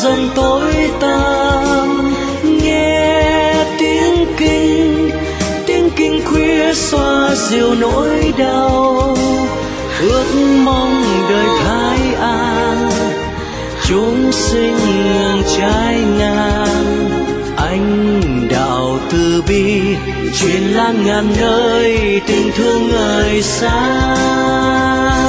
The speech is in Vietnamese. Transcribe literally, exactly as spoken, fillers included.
dần tối tăm. Nghe tiếng kinh, tiếng kinh khuya xoa dịu nỗi đau, ước mong đời thái an, chúng sinh ngừng trái ngang. Anh đạo từ bi truyền lan ngàn nơi, tình thương ngời sáng.